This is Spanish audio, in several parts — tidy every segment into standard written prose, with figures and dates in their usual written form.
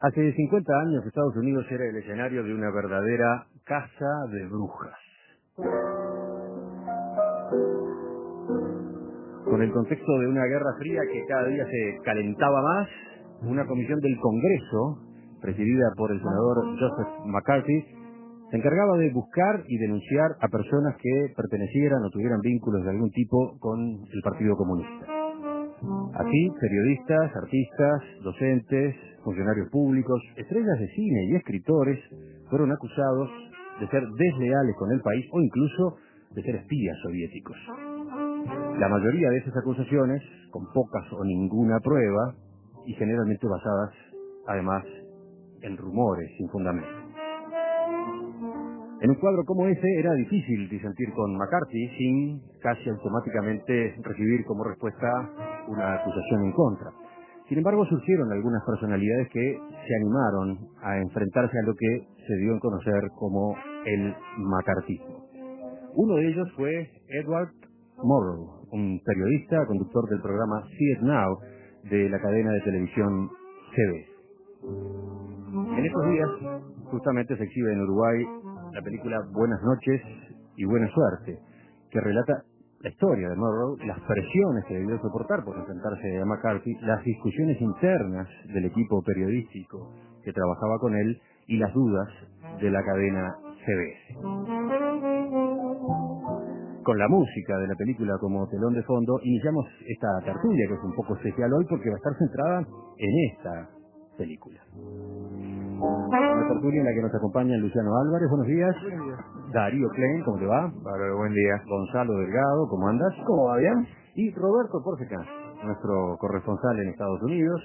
Hace 50 años Estados Unidos era el escenario de una verdadera caza de brujas. Con el contexto de una guerra fría que cada día se calentaba más, una comisión del Congreso, presidida por el senador Joseph McCarthy, se encargaba de buscar y denunciar a personas que pertenecieran o tuvieran vínculos de algún tipo con el Partido Comunista. Así, periodistas, artistas, docentes, funcionarios públicos, estrellas de cine y escritores fueron acusados de ser desleales con el país o incluso de ser espías soviéticos. La mayoría de esas acusaciones, con pocas o ninguna prueba, y generalmente basadas, además, en rumores sin fundamento. En un cuadro como ese era difícil disentir con McCarthy sin casi automáticamente recibir como respuesta una acusación en contra. Sin embargo, surgieron algunas personalidades que se animaron a enfrentarse a lo que se dio en conocer como el McCarthyismo. Uno de ellos fue Edward Murrow, un periodista, conductor del programa See It Now de la cadena de televisión CBS. En estos días, justamente se exhibe en Uruguay la película Buenas noches y buena suerte, que relata la historia de Murrow, las presiones que debió soportar por enfrentarse a McCarthy, las discusiones internas del equipo periodístico que trabajaba con él y las dudas de la cadena CBS. Con la música de la película como telón de fondo, iniciamos esta tertulia, que es un poco especial hoy porque va a estar centrada en esta película. Una tertulia en la que nos acompañan Luciano Álvarez, buenos días. Buenos días. Darío Klein, ¿cómo te va? Vale, buen día. Gonzalo Delgado, ¿cómo andas? ¿Cómo va? ¿Bien? Y Roberto Porceca, nuestro corresponsal en Estados Unidos,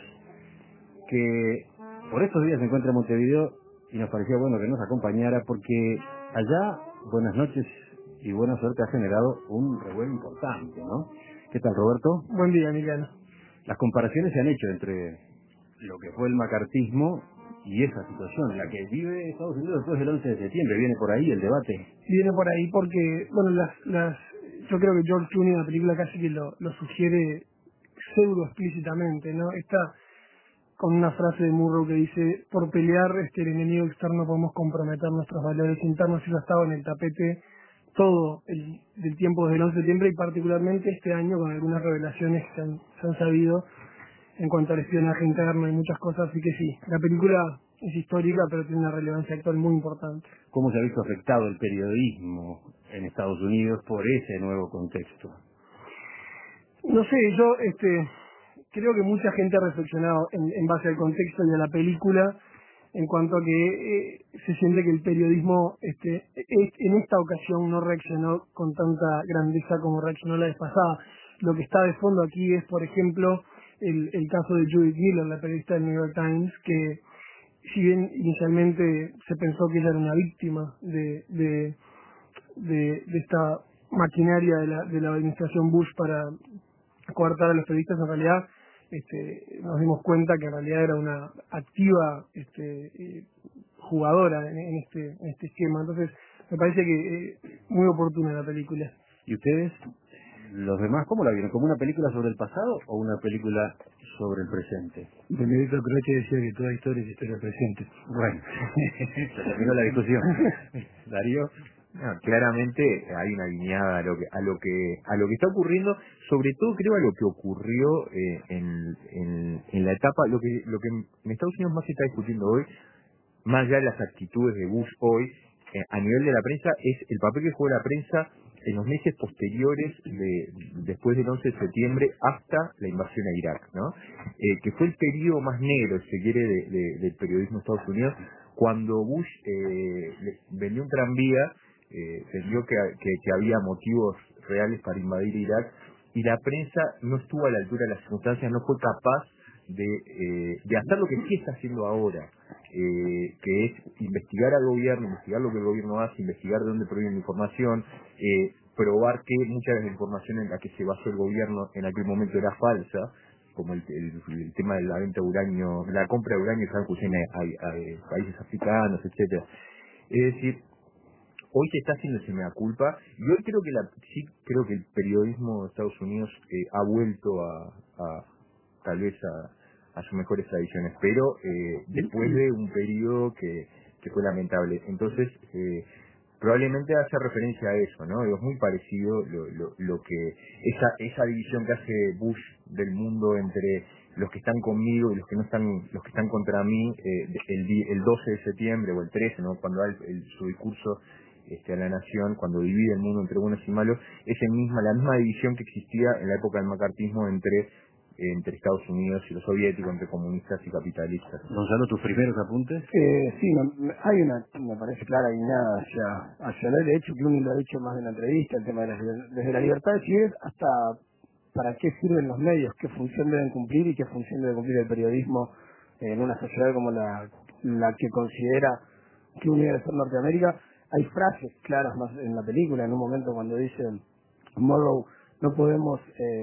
que por estos días se encuentra en Montevideo y nos parecía bueno que nos acompañara porque allá Buenas noches y buena suerte ha generado un revuelo importante, ¿no? ¿Qué tal, Roberto? Buen día, Miguel. Las comparaciones se han hecho entre lo que fue el macartismo y esa situación, la que vive Estados Unidos después del 11 de septiembre. Viene por ahí el debate. Viene por ahí porque, bueno, yo creo que George Clooney en la película casi que lo sugiere pseudo explícitamente, ¿no? Está con una frase de Murrow que dice: por pelear el enemigo externo podemos comprometer nuestros valores internos. Eso ha estado en el tapete todo del tiempo desde el 11 de septiembre y particularmente este año con algunas revelaciones que se han sabido en cuanto al espionaje interno y muchas cosas. Así que sí, la película es histórica pero tiene una relevancia actual muy importante. ¿Cómo se ha visto afectado el periodismo en Estados Unidos por ese nuevo contexto? No sé, yo creo que mucha gente ha reflexionado en base al contexto y a la película en cuanto a que se siente que el periodismo en esta ocasión no reaccionó con tanta grandeza como reaccionó la vez pasada. Lo que está de fondo aquí es, por ejemplo, el caso de Judith Miller, la periodista del New York Times, que si bien inicialmente se pensó que ella era una víctima de esta maquinaria de la administración Bush para coartar a los periodistas, en realidad nos dimos cuenta que en realidad era una activa jugadora en este esquema. Entonces me parece que muy oportuna la película. ¿Y ustedes, los demás, cómo la vieron? ¿Como una película sobre el pasado o una película sobre el presente? Benedetto Croce decía que toda historia es historia presente. Bueno, se terminó la discusión. Darío. No, claramente hay una guiñada a lo que está ocurriendo, sobre todo creo a lo que ocurrió en la etapa, lo que en Estados Unidos más se está discutiendo hoy, más allá de las actitudes de Bush hoy, a nivel de la prensa, es el papel que juega la prensa en los meses posteriores después del 11 de septiembre hasta la invasión a Irak, ¿no? Que fue el periodo más negro, si se quiere, del periodismo de Estados Unidos, cuando Bush vendió un tranvía, vio que había motivos reales para invadir Irak, y la prensa no estuvo a la altura de las circunstancias, no fue capaz de hacer lo que sí está haciendo ahora, que es investigar al gobierno, investigar lo que el gobierno hace, investigar de dónde proviene la información, probar que mucha de la información en la que se basó el gobierno en aquel momento era falsa, como el tema de la venta de uranio, la compra de uranio Saddam Hussein a países africanos, etcétera. Es decir, hoy se está haciendo ese mea culpa, y hoy creo que el periodismo de Estados Unidos ha vuelto tal vez a sus mejores tradiciones, pero después de un periodo que fue lamentable. Entonces, probablemente hace referencia a eso, ¿no? Es muy parecido lo que esa división que hace Bush del mundo entre los que están conmigo y los que no están, los que están contra mí, el 12 de septiembre o el 13, ¿no? Cuando da su discurso a la nación, cuando divide el mundo entre buenos y malos, es la misma división que existía en la época del macartismo entre Estados Unidos y los soviéticos, entre comunistas y capitalistas. Gonzalo, ¿tus primeros apuntes? Sí, hay me parece clara guiñada hacia él. De hecho, Clooney lo ha dicho más en la entrevista, el tema de desde la libertad de civiles hasta para qué sirven los medios, qué función deben cumplir y qué función debe cumplir el periodismo en una sociedad como la que considera Clooney debe ser Norteamérica. Hay frases claras más en la película, en un momento cuando dice Morrow, no podemos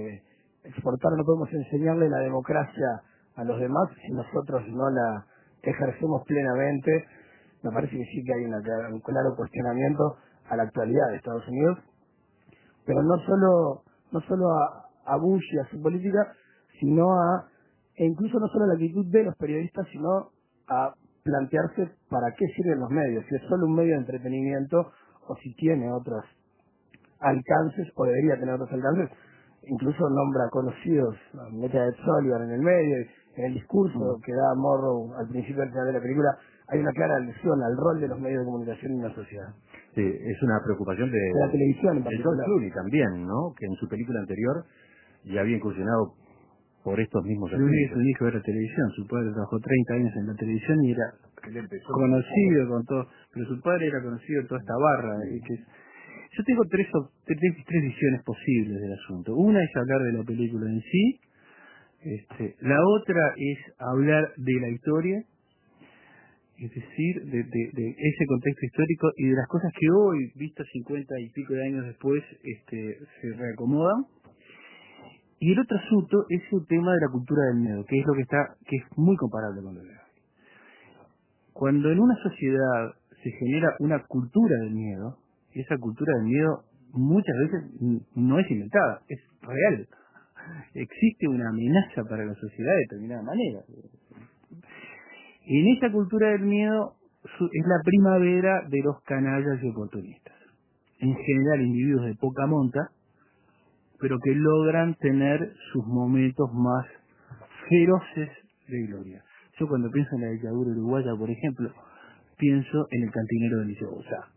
no podemos enseñarle la democracia a los demás si nosotros no la ejercemos plenamente. Me parece que sí que hay un claro cuestionamiento a la actualidad de Estados Unidos, pero no solo a Bush y a su política, sino e incluso no solo a la actitud de los periodistas, sino a plantearse para qué sirven los medios, si es solo un medio de entretenimiento o si tiene otros alcances o debería tener otros alcances. Incluso nombra conocidos, mete a Ed Sullivan en el medio, en el discurso que da Morrow al principio del final de la película, hay una clara alusión al rol de los medios de comunicación en la sociedad. Sí, es una preocupación de la televisión en de particular. George Clooney también, ¿no? Que en su película anterior ya había incursionado por estos mismos Clooney es aspectos. un hijo de la televisión, su padre trabajó 30 años en la televisión y era conocido con todo, pero su padre era conocido en toda esta barra. Yo tengo tres visiones posibles del asunto. Una es hablar de la película en sí, la otra es hablar de la historia, es decir, de ese contexto histórico y de las cosas que hoy, vistas 50 y pico de años después, se reacomodan. Y el otro asunto es el tema de la cultura del miedo, que es que es muy comparable con lo de hoy. Cuando en una sociedad se genera una cultura del miedo, y esa cultura del miedo muchas veces no es inventada, es real. Existe una amenaza para la sociedad de determinada manera. En esa cultura del miedo es la primavera de los canallas y oportunistas. En general individuos de poca monta, pero que logran tener sus momentos más feroces de gloria. Yo cuando pienso en la dictadura uruguaya, por ejemplo, pienso en el cantinero de Liceo Bozá.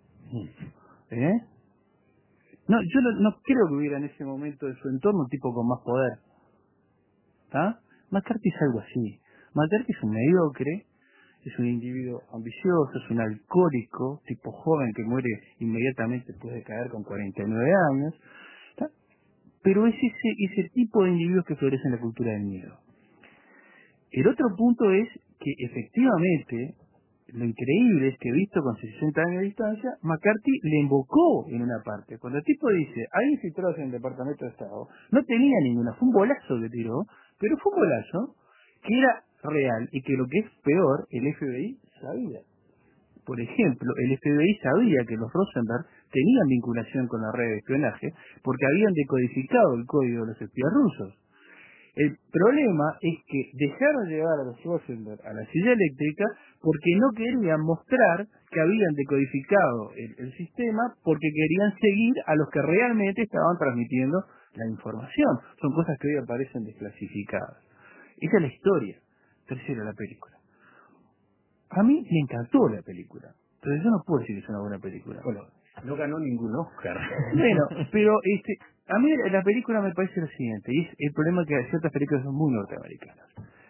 No, yo no creo que hubiera en ese momento en su entorno un tipo con más poder. ¿Está? McCarthy es algo así. McCarthy es un mediocre, es un individuo ambicioso, es un alcohólico, tipo joven que muere inmediatamente después de caer con 49 años. ¿Está? Pero es ese tipo de individuos que florecen en la cultura del miedo. El otro punto es que efectivamente lo increíble es que visto con 60 años de distancia, McCarthy le invocó en una parte. Cuando el tipo dice, hay infiltrados en el Departamento de Estado, no tenía ninguna, fue un bolazo que tiró, pero fue un bolazo que era real y que lo que es peor, el FBI sabía. Por ejemplo, el FBI sabía que los Rosenberg tenían vinculación con la red de espionaje porque habían decodificado el código de los espías rusos. El problema es que dejaron llevar a los Rosenberg a la silla eléctrica porque no querían mostrar que habían decodificado el sistema porque querían seguir a los que realmente estaban transmitiendo la información. Son cosas que hoy aparecen desclasificadas. Esa es la historia. Tercero, la película. A mí me encantó la película, pero yo no puedo decir que es una buena película. Bueno, no ganó ningún Oscar. Bueno, pero a mí la película me parece lo siguiente, y es el problema que ciertas películas son muy norteamericanas.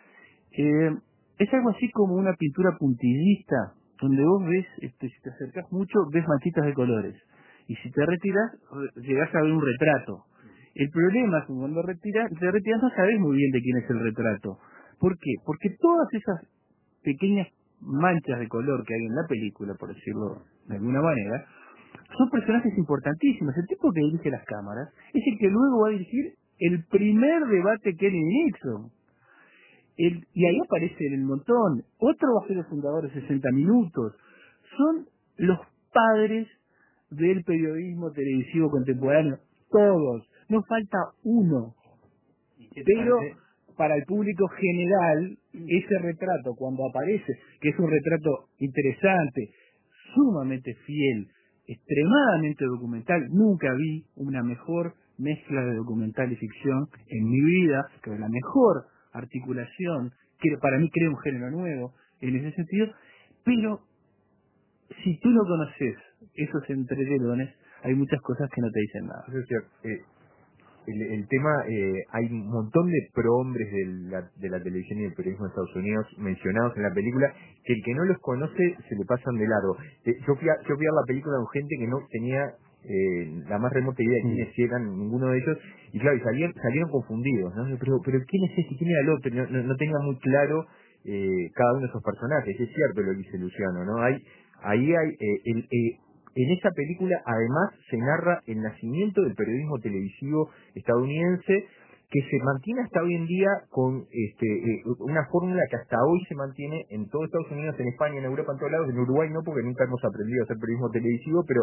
Es algo así como una pintura puntillista, donde vos ves, si te acercás mucho, ves manchitas de colores, y si te retiras, llegás a ver un retrato. El problema es que cuando te retiras no sabés muy bien de quién es el retrato. ¿Por qué? Porque todas esas pequeñas manchas de color que hay en la película, por decirlo de alguna manera, son personajes importantísimos. El tipo que dirige las cámaras es el que luego va a dirigir el primer debate Kennedy-Nixon. Y ahí aparece en el montón. Otro va a ser el fundador de 60 Minutos. Son los padres del periodismo televisivo contemporáneo. Todos. No falta uno. Pero para el público general, ese retrato, cuando aparece, que es un retrato interesante, sumamente fiel, extremadamente documental, nunca vi una mejor mezcla de documental y ficción en mi vida, que la mejor articulación, que para mí crea un género nuevo en ese sentido, pero si tú no conoces esos entretelones, hay muchas cosas que no te dicen nada. O sea, el tema, hay un montón de prohombres de la televisión y del periodismo de Estados Unidos mencionados en la película, que el que no los conoce se le pasan de largo. Yo fui a ver la película con gente que no tenía la más remota idea de quiénes eran ninguno de ellos, y claro, y salieron confundidos, ¿no? Pero ¿quién es este? ¿Quién era el otro? No tenía muy claro cada uno de esos personajes. Es cierto lo que dice Luciano, ¿no? Ahí hay en esa película además se narra el nacimiento del periodismo televisivo estadounidense, que se mantiene hasta hoy en día con una fórmula que hasta hoy se mantiene en todo Estados Unidos, en España, en Europa, en todos lados. En Uruguay no, porque nunca hemos aprendido a hacer periodismo televisivo, pero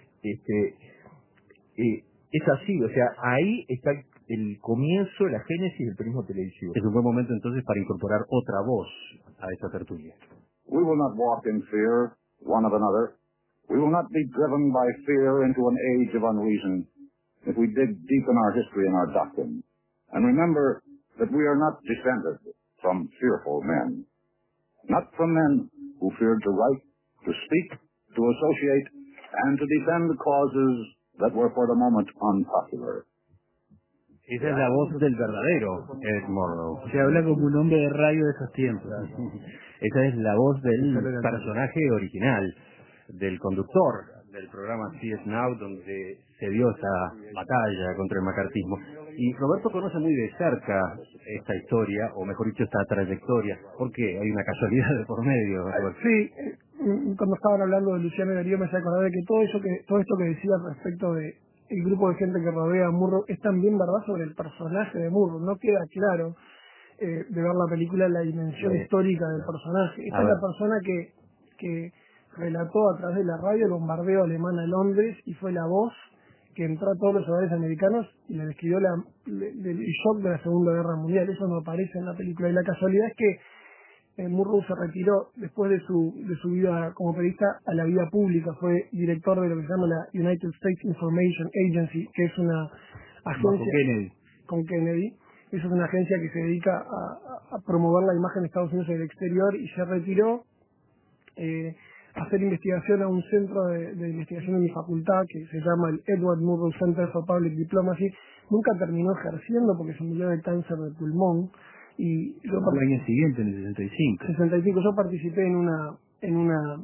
es así. O sea, ahí está el comienzo, la génesis del periodismo televisivo. Es un buen momento entonces para incorporar otra voz a esta tertulia. We will not walk in fear one of another. We will not be driven by fear into an age of unreason if we dig deep in our history and our doctrine. And remember that we are not descended from fearful men. Not from men who feared to write, to speak, to associate, and to defend causes that were for the moment unpopular. Esa es la voz del verdadero Ed Murrow. Se habla como un hombre de radio de esos tiempos. Esa es la voz del personaje original, del conductor del programa CS Now, donde se dio esa batalla contra el macartismo. Y Roberto conoce muy de cerca esta historia, o mejor dicho, esta trayectoria, porque hay una casualidad de por medio. Sí, cuando estaban hablando de Luciano y Darío me hacía acordar de que todo esto que decía respecto de el grupo de gente que rodea a Murrow es también verdad sobre el personaje de Murrow. No queda claro de ver la película la dimensión histórica del personaje. Esta es la persona que relató a través de la radio el bombardeo alemán a Londres y fue la voz que entró a todos los hogares americanos y le describió el shock de la Segunda Guerra Mundial. Eso no aparece en la película. Y la casualidad es que Murrow se retiró después de su vida como periodista a la vida pública. Fue director de lo que se llama la United States Information Agency, que es una agencia con Kennedy. Esa es una agencia que se dedica a promover la imagen de Estados Unidos en el exterior, y se retiró a hacer investigación a un centro de investigación en mi facultad que se llama el Edward Murrow Center for Public Diplomacy. Nunca terminó ejerciendo porque se murió de cáncer de pulmón. Y yo el año siguiente, en el 65, yo participé en una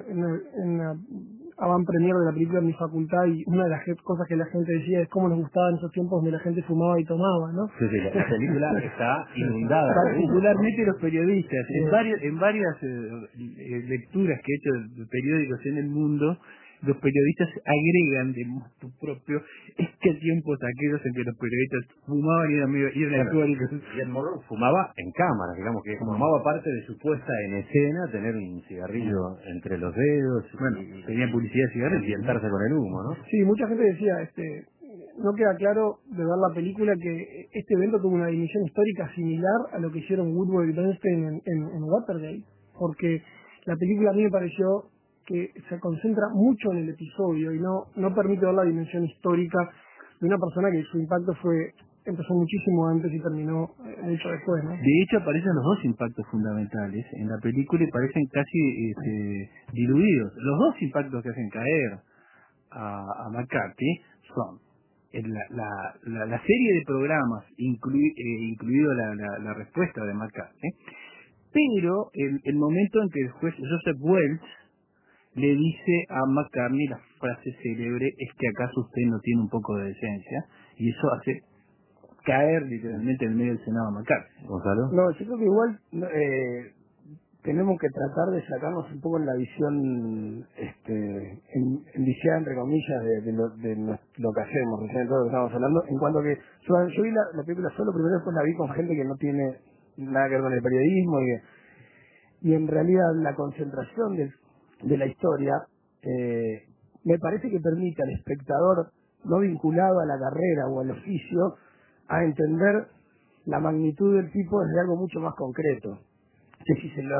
avant premier de la película en mi facultad, y una de las cosas que la gente decía es cómo nos gustaba en esos tiempos donde la gente fumaba y tomaba, ¿no? Sí, la película está inundada. Particularmente los periodistas. En varias lecturas que he hecho de periódicos en el mundo, los periodistas agregan de modo propio tiempos aquellos en que los periodistas fumaban y eran alcohólicos. Y Ed Murrow fumaba en cámara, digamos que formaba parte de su puesta en escena, tener un cigarrillo entre los dedos, tenía publicidad de cigarrillos y ambientarse con el humo, ¿no? Sí, mucha gente decía, no queda claro de ver la película que este evento tuvo una dimensión histórica similar a lo que hicieron Woodward y Bernstein en Watergate, porque la película a mí me pareció que se concentra mucho en el episodio y no permite ver la dimensión histórica de una persona que su impacto empezó muchísimo antes y terminó mucho después, ¿no? De hecho aparecen los dos impactos fundamentales en la película y parecen casi diluidos. Los dos impactos que hacen caer a McCarthy son la serie de programas, incluido la respuesta de McCarthy, pero el momento en que el juez Joseph Welch le dice a McCartney la frase célebre: ¿es que acaso usted no tiene un poco de decencia? Y eso hace caer literalmente en medio del Senado a McCartney. ¿Gonzalo? No, yo creo que igual tenemos que tratar de sacarnos un poco en la visión enviciada, entre comillas, de lo que hacemos, recién de todo lo que estamos hablando, en cuanto a que yo vi la película solo, primero después la vi con gente que no tiene nada que ver con el periodismo, y en realidad la concentración de la historia me parece que permite al espectador no vinculado a la carrera o al oficio a entender la magnitud del tipo desde algo mucho más concreto, que si se lo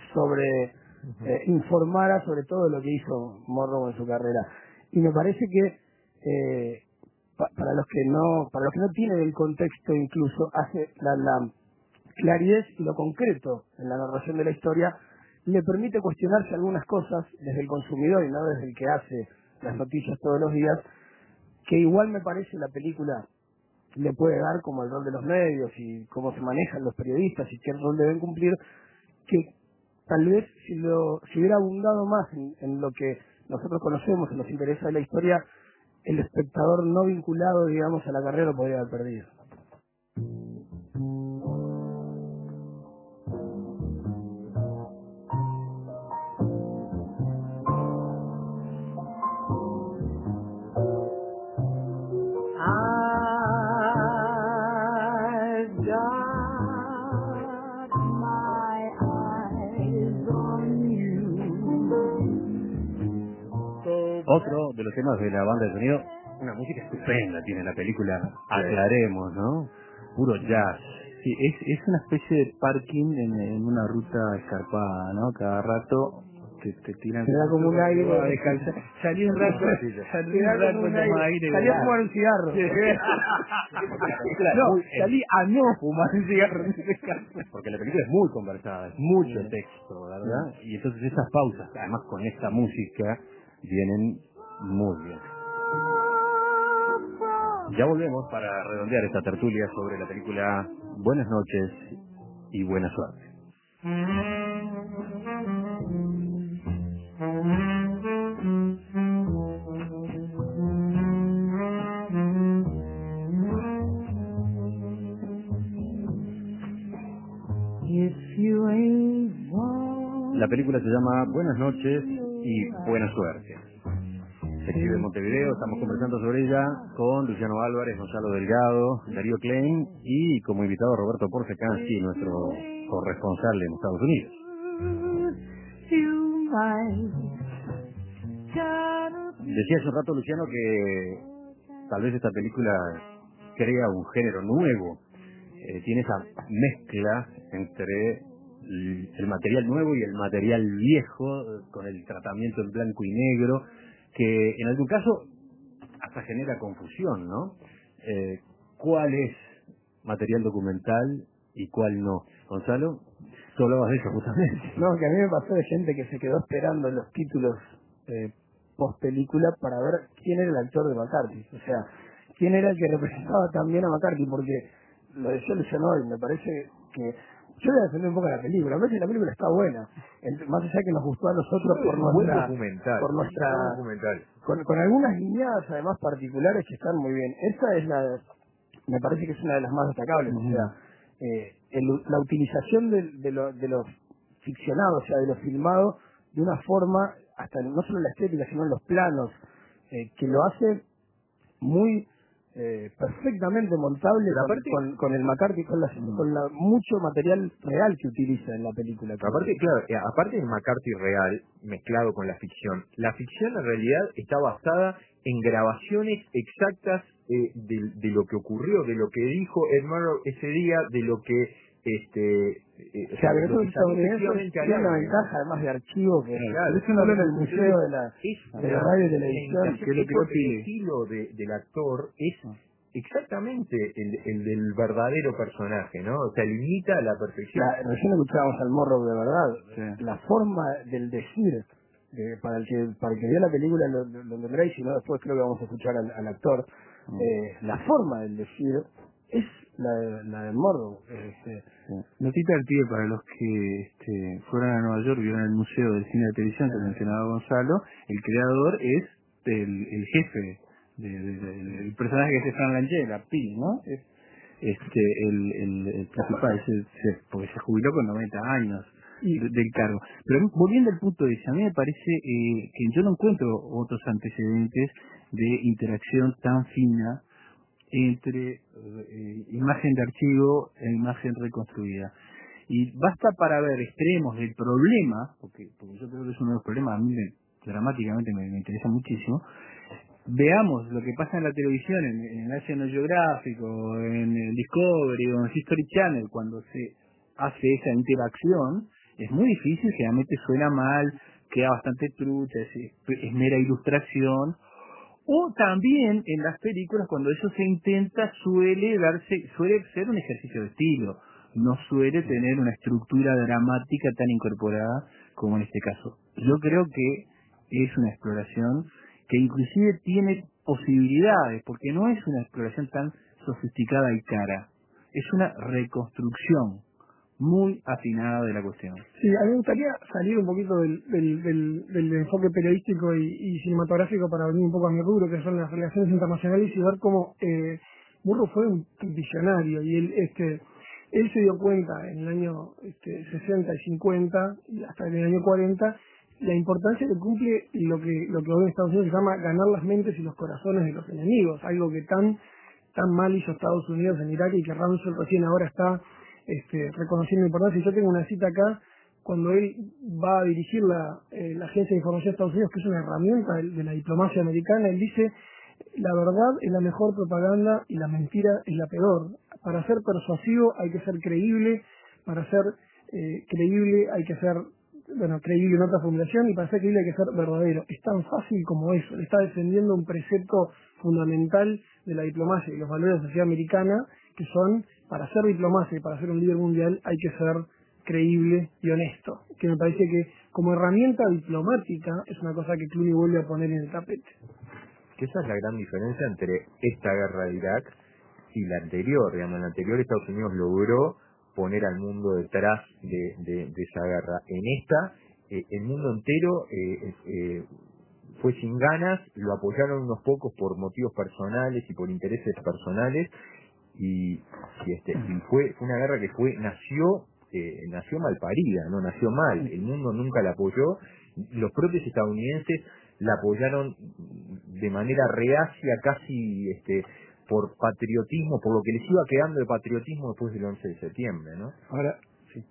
informara sobre todo lo que hizo Morrow en su carrera. Y me parece que para los que no tienen el contexto, incluso hace la claridad y lo concreto en la narración de la historia le permite cuestionarse algunas cosas desde el consumidor y no desde el que hace las noticias todos los días, que igual me parece la película le puede dar, como el rol de los medios y cómo se manejan los periodistas y qué rol deben cumplir, que tal vez si hubiera abundado más en lo que nosotros conocemos, en los intereses de la historia, el espectador no vinculado, digamos, a la carrera lo podría haber perdido. Otro de los temas de la banda de sonido, una música estupenda tiene la película, aclaremos, ¿no? Puro jazz. Sí, es una especie de parking en una ruta escarpada, ¿no? Cada rato te tiran... Se da como un aire de calza. Salí un rato, salí a fumar un cigarro. No, salí a no fumar un cigarro en ese caso. Porque la película es muy conversada, es mucho texto, ¿verdad? Y entonces esas pausas, además con esta música, vienen muy bien. Ya volvemos para redondear esta tertulia sobre la película Buenas noches y buena suerte. La película se llama Buenas noches y buena suerte. Se exhibe en Montevideo, estamos conversando sobre ella con Luciano Álvarez, Gonzalo Delgado, Darío Klein y como invitado Roberto Porcecansi, nuestro corresponsal en Estados Unidos. Decía hace un rato Luciano que tal vez esta película crea un género nuevo, tiene esa mezcla entre el material nuevo y el material viejo, con el tratamiento en blanco y negro, que en algún caso hasta genera confusión, ¿no? ¿Cuál es material documental y cuál no? Gonzalo, tú hablabas de eso justamente. No, que a mí me pasó de gente que se quedó esperando los títulos post película para ver quién era el actor de McCarthy, o sea, quién era el que representaba también a McCarthy, porque lo decía Luciano hoy, me parece que yo voy a defender un poco la película. Me parece que la película está buena. Más allá que nos gustó a nosotros con algunas guiñadas además particulares que están muy bien. Esta es me parece que es una de las más destacables. O sea, la utilización de lo ficcionado, o sea, de lo filmado, de una forma, hasta no solo en la estética, sino en los planos, que lo hace muy perfectamente montable con el McCarthy, con mucho material real que utiliza en la película. Aparte, claro, aparte del McCarthy real mezclado con la ficción en realidad está basada en grabaciones exactas de lo que ocurrió, de lo que dijo Ed Murrow ese día, de lo que o sea, que esos estadounidenses tienen una ventaja además de archivo que es solo en el museo de la radio y televisión, que el estilo del actor es exactamente el del verdadero personaje, ¿no? O sea, limita a la perfección. Recién escuchábamos al Morrow de verdad, sí. La forma del decir, para el que vio la película lo tendrá, y si no después creo que vamos a escuchar al actor, la forma del decir es la del Morrow. Notita al pie para los que fueran a Nueva York, vieron el Museo del Cine de Televisión que mencionaba Gonzalo. El creador es el jefe del personaje que es Fran Langella, Pi, ¿no? Es el principal, porque se jubiló con 90 años del cargo. Pero volviendo al punto ese, a mí me parece que yo no encuentro otros antecedentes de interacción tan fina entre imagen de archivo e imagen reconstruida. Y basta para ver extremos del problema, porque yo creo que es uno de los problemas, a mí dramáticamente me interesa muchísimo, veamos lo que pasa en la televisión, en National Geographic o en el Discovery o en History Channel, cuando se hace esa interacción, es muy difícil, generalmente suena mal, queda bastante trucha, es mera ilustración. O también en las películas, cuando eso se intenta, suele ser un ejercicio de estilo, no suele tener una estructura dramática tan incorporada como en este caso. Yo creo que es una exploración que inclusive tiene posibilidades, porque no es una exploración tan sofisticada y cara, es una reconstrucción muy afinada de la cuestión. Sí, a mí me gustaría salir un poquito del enfoque periodístico y cinematográfico para venir un poco a mi rubro, que son las relaciones internacionales, y ver cómo Murrow fue un visionario, y él se dio cuenta en el año 60 y 50 y hasta en el año 40 la importancia que cumple lo que hoy en Estados Unidos se llama ganar las mentes y los corazones de los enemigos, algo que tan mal hizo Estados Unidos en Irak y que Rumsfeld recién ahora está reconociendo la importancia. Y yo tengo una cita acá cuando él va a dirigir la Agencia de Información de Estados Unidos, que es una herramienta de la diplomacia americana. Él dice: la verdad es la mejor propaganda y la mentira es la peor. Para ser persuasivo hay que ser creíble, para ser creíble hay que ser, creíble en otra formulación, y para ser creíble hay que ser verdadero. Es tan fácil como eso. Él está defendiendo un precepto fundamental de la diplomacia y los valores de la sociedad americana, que son: para ser diplomacia y para ser un líder mundial hay que ser creíble y honesto. Que me parece que como herramienta diplomática es una cosa que Clooney vuelve a poner en el tapete. Que esa es la gran diferencia entre esta guerra de Irak y la anterior. Digamos, en la anterior Estados Unidos logró poner al mundo detrás de esa guerra. En esta, el mundo entero fue sin ganas, lo apoyaron unos pocos por motivos personales y por intereses personales, y fue una guerra que nació mal parida, no nació mal. El mundo nunca la apoyó. Los propios estadounidenses la apoyaron de manera reacia, casi por patriotismo, por lo que les iba quedando de patriotismo después del 11 de septiembre, ¿no? Ahora, sí.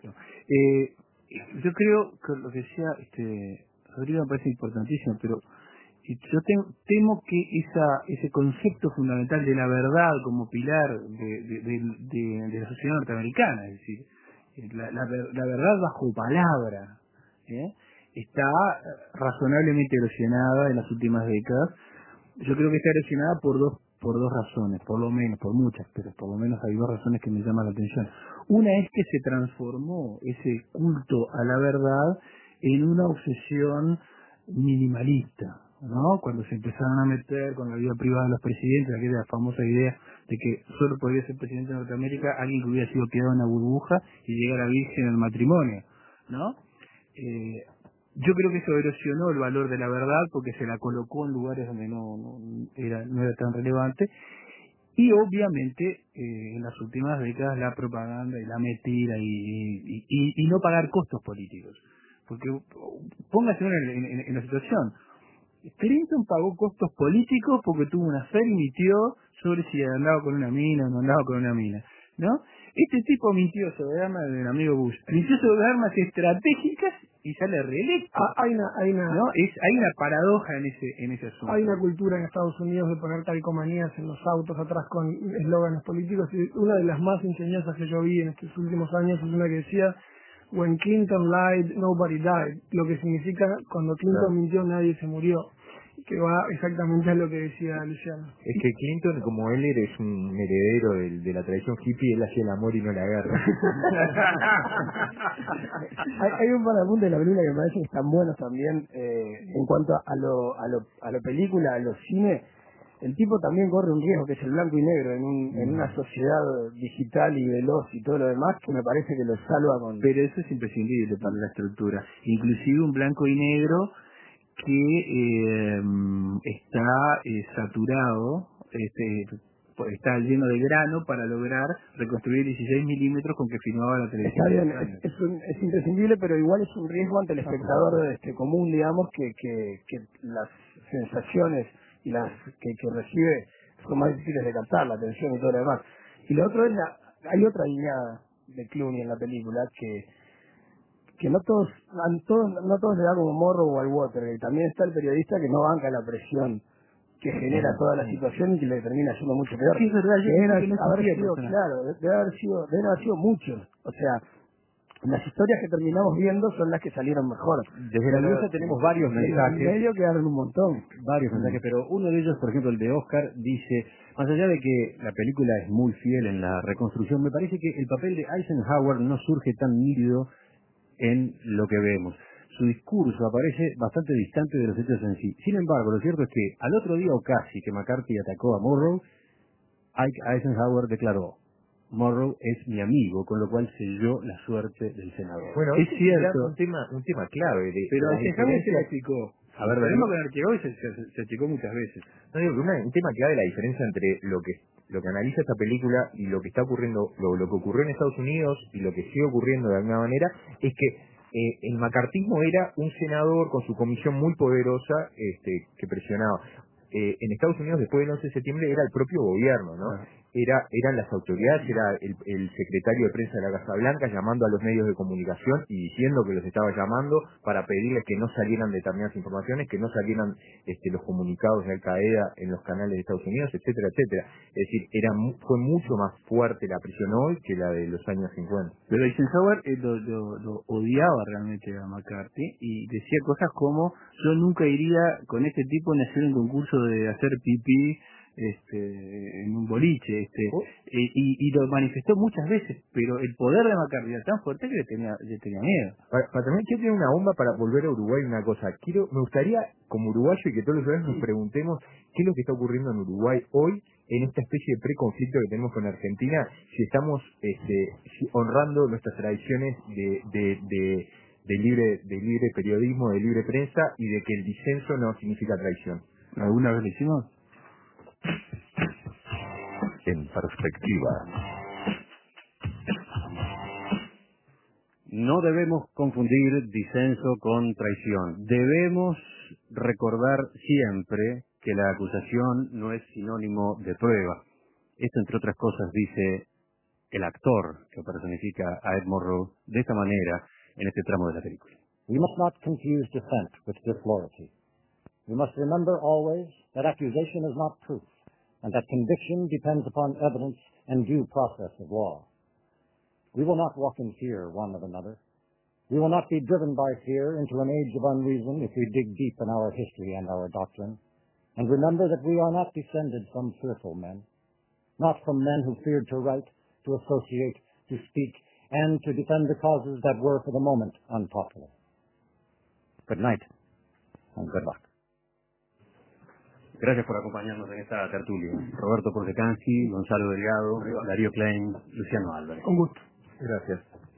Yo creo que lo que decía Rodrigo me parece importantísimo, pero yo temo que ese concepto fundamental de la verdad como pilar de la sociedad norteamericana, es decir, la verdad bajo palabra, está razonablemente erosionada en las últimas décadas. Yo creo que está erosionada por dos razones, por lo menos, por muchas, pero por lo menos hay dos razones que me llaman la atención. Una es que se transformó ese culto a la verdad en una obsesión minimalista, ¿no? Cuando se empezaron a meter con la vida privada de los presidentes, aquella famosa idea de que solo podría ser presidente de Norteamérica alguien que hubiera sido criado en una burbuja y llegara virgen al matrimonio, ¿no? Yo creo que eso erosionó el valor de la verdad porque se la colocó en lugares donde no era tan relevante, y obviamente en las últimas décadas la propaganda y la mentira y no pagar costos políticos, porque póngase uno en la situación. Clinton pagó costos políticos porque tuvo una serie y mintió sobre si andaba con una mina o no andaba con una mina, ¿no? Este tipo mintió sobre armas del amigo Bush, mintió sobre armas estratégicas y sale reelecto. Hay una paradoja en ese asunto. Hay una cultura en Estados Unidos de poner calcomanías en los autos atrás con eslóganes políticos, y una de las más ingeniosas que yo vi en estos últimos años es una que decía: When Clinton lied, nobody died. Lo que significa: cuando Clinton mintió, nadie se murió. Que va exactamente a lo que decía Luciano. Es que Clinton, como él es un heredero de la tradición hippie, él hacía el amor y no la guerra. Hay un par de apuntes de la película que me parecen que están buenos también, en cuanto a lo película, a los cines. El tipo también corre un riesgo, que es el blanco y negro, en una sociedad digital y veloz y todo lo demás, que me parece que lo salva con... Pero eso es imprescindible para la estructura. Inclusive un blanco y negro que está saturado, está lleno de grano para lograr reconstruir 16 milímetros con que filmaba la televisión. Está bien, es imprescindible, pero igual es un riesgo ante el espectador común, digamos, que las sensaciones y las que recibe son más difíciles de captar, la atención y todo lo demás. Y lo otro es hay otra guiñada de Clooney en la película que no todos le da como morro o al Watergate. También está el periodista que no banca la presión que genera toda la situación y que le termina siendo mucho peor. Sí, es verdad, Deben haber sido, claro, deben haber sido muchos. O sea, las historias que terminamos viendo son las que salieron mejor. Desde la Diosa tenemos varios mensajes. En medio quedaron un montón. Varios mensajes, pero uno de ellos, por ejemplo, el de Oscar, dice, más allá de que la película es muy fiel en la reconstrucción, me parece que el papel de Eisenhower no surge tan nítido en lo que vemos. Su discurso aparece bastante distante de los hechos en sí. Sin embargo, lo cierto es que al otro día o casi que McCarthy atacó a Morrow, Eisenhower declaró: Morrow es mi amigo, con lo cual selló la suerte del senador. Bueno, es cierto. Un tema clave. Pero la Eisenhower se diferencia- lo explicó. A ver, el problema con Arquero se explicó muchas veces. No digo que un tema clave, la diferencia entre lo que analiza esta película y lo que está ocurriendo, lo que ocurrió en Estados Unidos y lo que sigue ocurriendo de alguna manera, es que el macartismo era un senador con su comisión muy poderosa que presionaba. En Estados Unidos, después del 11 de septiembre, era el propio gobierno, ¿no? Eran las autoridades, era el secretario de prensa de la Casa Blanca llamando a los medios de comunicación y diciendo que los estaba llamando para pedirles que no salieran determinadas informaciones, que no salieran los comunicados de Al Qaeda en los canales de Estados Unidos, etcétera, etcétera. Es decir, fue mucho más fuerte la presión hoy que la de los años 50. Pero Eisenhower lo odiaba realmente a McCarthy y decía cosas como: yo nunca iría con este tipo en hacer un concurso de hacer pipí en un boliche, y lo manifestó muchas veces, pero el poder de McCarthy era tan fuerte que le tenía miedo. Para también quiero tener una bomba para volver a Uruguay una cosa. Me gustaría, como uruguayo, y que todos los uruguayos nos preguntemos qué es lo que está ocurriendo en Uruguay hoy, en esta especie de preconflicto que tenemos con Argentina, si estamos honrando nuestras tradiciones de libre periodismo, de libre prensa, y de que el disenso no significa traición. ¿Alguna vez lo hicimos? En perspectiva. No debemos confundir disenso con traición. Debemos recordar siempre que la acusación no es sinónimo de prueba. Esto, entre otras cosas, dice el actor que personifica a Ed Morrow de esta manera en este tramo de la película. We must not confuse dissent with disloyalty. We must remember always that accusation is not proof, and that conviction depends upon evidence and due process of law. We will not walk in fear one of another. We will not be driven by fear into an age of unreason if we dig deep in our history and our doctrine. And remember that we are not descended from fearful men, not from men who feared to write, to associate, to speak, and to defend the causes that were for the moment unpopular. Good night, and good luck. Gracias por acompañarnos en esta tertulia. Roberto Porcecanski, Gonzalo Delgado, Darío Klein, Luciano Álvarez. Un gusto. Gracias.